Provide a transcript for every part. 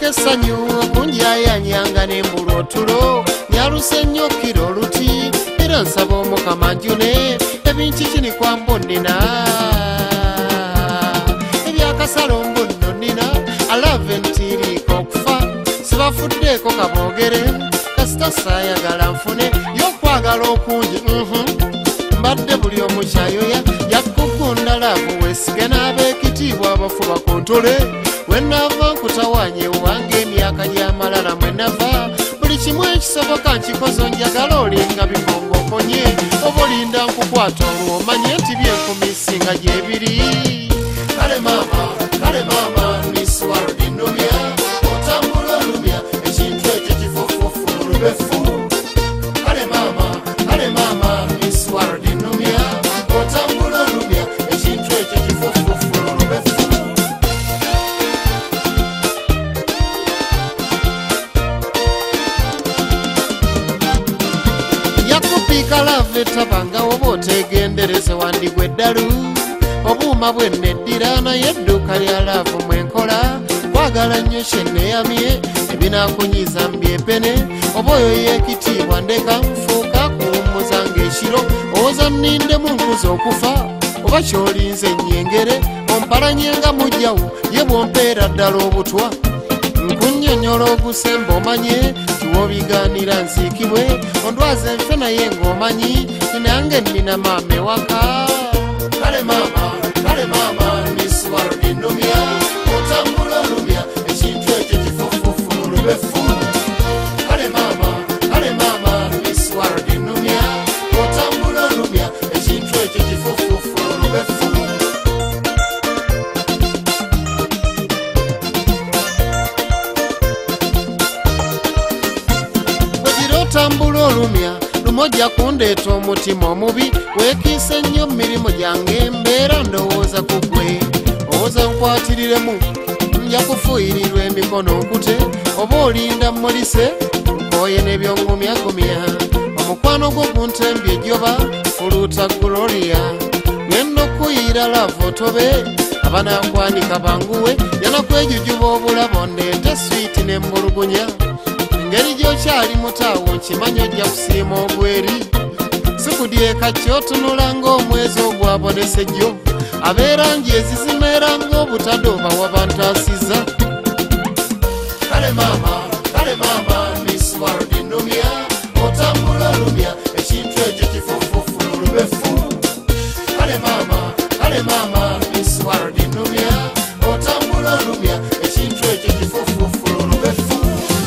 essanyu kunjayanyanga nembulwa otulo nyaluse nnyo kiro oluti era nsaba Omukama njune ebintu kini kwambo nnina ebyakasalo mbunno nnina alave ntiriiko okufa sibafuddeeko kaboogere kasita saayagala nfune y'okwagala okungi mbadde buli omu kyayoya yakugunda laavu weesige n'abeekitiibwa abafu bakontole wenava nkutawanye wange emyaka gy'amalala mwenava buli kimu ekisoboka nkikozo njagala olinga bikongokonye oba olinda nkukwata olwomanye nti byenkumi singa gyebiri kale maama Miss World nnumya otambula olumya ekintu ekyo kifufufu lubefu kale maama Miss World nnumya otambula olumya ekintu ekyo kifufufu lubefu kalave tabanga oba otegendereze wandigwa eddalu obuuma bwenneddira naye edduuka lya laavu mwenkola kwagala nnyo kyenneeyamye ebinakunyiza mbyepene oba oyo yeekitiibwa ndeka nfuuka kuwummuza ng'ekiro owoza nnindemu nkuza okufa oba kyolinze nnyengere ompalanyenga mujjawo ye bwompeera ddala obutwa nkunnyonnyola ogusemba omanye tiwobigaanira nsiikibwe ondwaze nfe naye ng'omanyi nange nnina maama ewaka kale maama Miss World nnumya otambula olumya ekintu ekyo kifufufu lubefu kale maama Miss World nnumya otambula olumya ekintu ekyo kifufufu lubefu otambula olumya lumojja kundeeta omutima omubi weekiise nnyo mirimu gyange mbeera ndowooza ku gwe owooza nkwatiriremu nja kufuyirirwa emikono nkute oba olinda mmulise nkooye n'ebyongumyagumya omukwano gwo guntembye ejjoba fuluuta gloria ngenda okuyira laavu otobe abanakwanika banguwe yanakwejujuba obulabo ndeete swiiti n'embulugunya ngeri gy'okyali mutaawo nkimanyi ojja kusiima ogweri sikudyeka kyotunula ng'omwezi ogwabonese jjo abeerangi ezizimeera ng'obutade oba wabantaasiza kale maama Miss World nnumya otambula olumya ekintu ekyo kifufufu lubefu kale maama Miss World nnumya otambula olumya ekintu ekyo kifufufu lubefu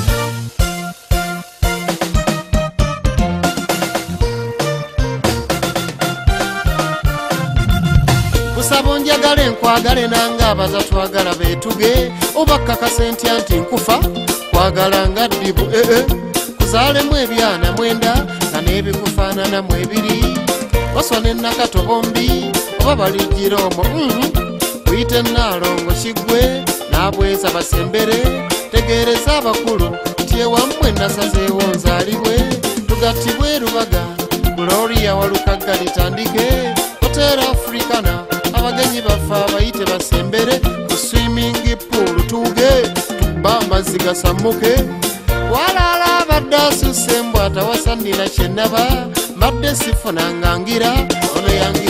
kusaba onjagale nkwagale nanga abaza twagala beetuge oba kakasentya nti nkufa kwagala nga ddibu kuzaalemu ebyana 9 nga n'ebikufaananamu 2 waswa n'ennakato bombi oba balijjira omwo kuyite nnaalongo kiggwe n'abweza basembere tegeereza abakulu nti ewammwe nasazeewo nzaalibwe tugattibwe Rubaga Gloria Walukagga litandike Hotel Africana abagenyi baffe abayite basembere ku swimming pool tuge tuba amazzi gasammuke walaala abadde asusse embwa tawasanira kyennaba mbadde sifunanga ngira ono yange